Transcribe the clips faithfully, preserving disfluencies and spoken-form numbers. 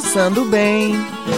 Pensando Bem.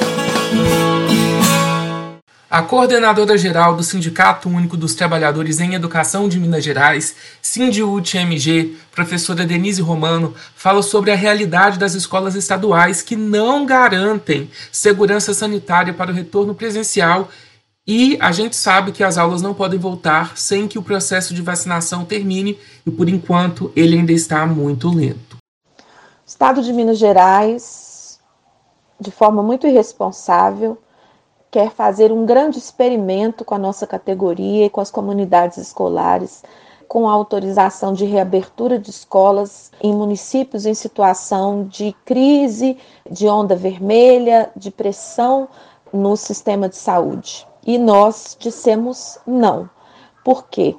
A coordenadora-geral do Sindicato Único dos Trabalhadores em Educação de Minas Gerais, Sindiúte-M G, professora Denise Romano, fala sobre a realidade das escolas estaduais que não garantem segurança sanitária para o retorno presencial e a gente sabe que as aulas não podem voltar sem que o processo de vacinação termine e, por enquanto, ele ainda está muito lento. O Estado de Minas Gerais, de forma muito irresponsável, quer fazer um grande experimento com a nossa categoria e com as comunidades escolares, com a autorização de reabertura de escolas em municípios em situação de crise, de onda vermelha, de pressão no sistema de saúde. E nós dissemos não. Por quê?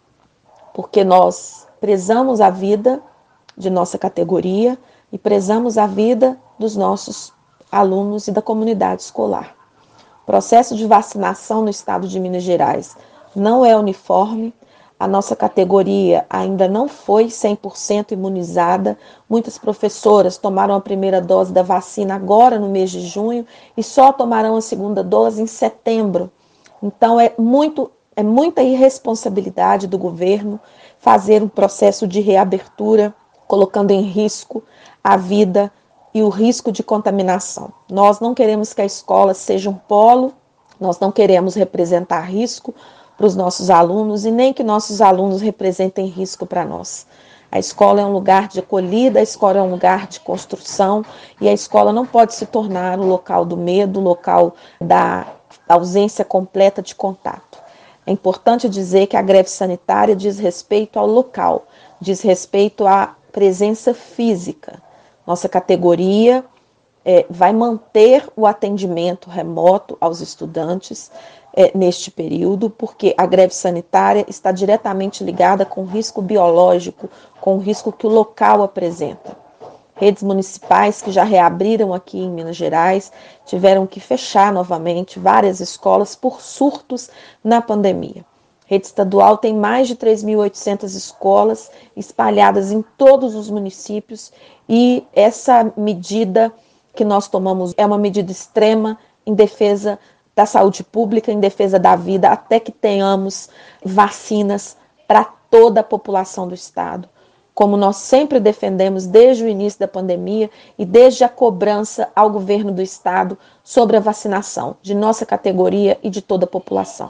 Porque nós prezamos a vida de nossa categoria e prezamos a vida dos nossos alunos e da comunidade escolar. O processo de vacinação no estado de Minas Gerais não é uniforme, a nossa categoria ainda não foi cem por cento imunizada, muitas professoras tomaram a primeira dose da vacina agora no mês de junho e só tomarão a segunda dose em setembro. Então é, muito, é muita irresponsabilidade do governo fazer um processo de reabertura, colocando em risco a vida e o risco de contaminação. Nós não queremos que a escola seja um polo, nós não queremos representar risco para os nossos alunos e nem que nossos alunos representem risco para nós. A escola é um lugar de acolhida, a escola é um lugar de construção e a escola não pode se tornar o local do medo, o local da ausência completa de contato. É importante dizer que a greve sanitária diz respeito ao local, diz respeito à presença física. Nossa categoria é, vai manter o atendimento remoto aos estudantes é, neste período, porque a greve sanitária está diretamente ligada com o risco biológico, com o risco que o local apresenta. Redes municipais que já reabriram aqui em Minas Gerais tiveram que fechar novamente várias escolas por surtos na pandemia. Rede estadual tem mais de três mil e oitocentas escolas espalhadas em todos os municípios e essa medida que nós tomamos é uma medida extrema em defesa da saúde pública, em defesa da vida, até que tenhamos vacinas para toda a população do estado, como nós sempre defendemos desde o início da pandemia e desde a cobrança ao governo do estado sobre a vacinação de nossa categoria e de toda a população.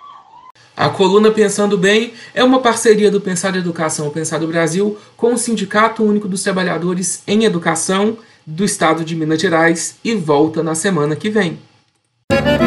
A coluna Pensando Bem é uma parceria do Pensar Educação, Pensar do Brasil com o Sindicato Único dos Trabalhadores em Educação do Estado de Minas Gerais e volta na semana que vem.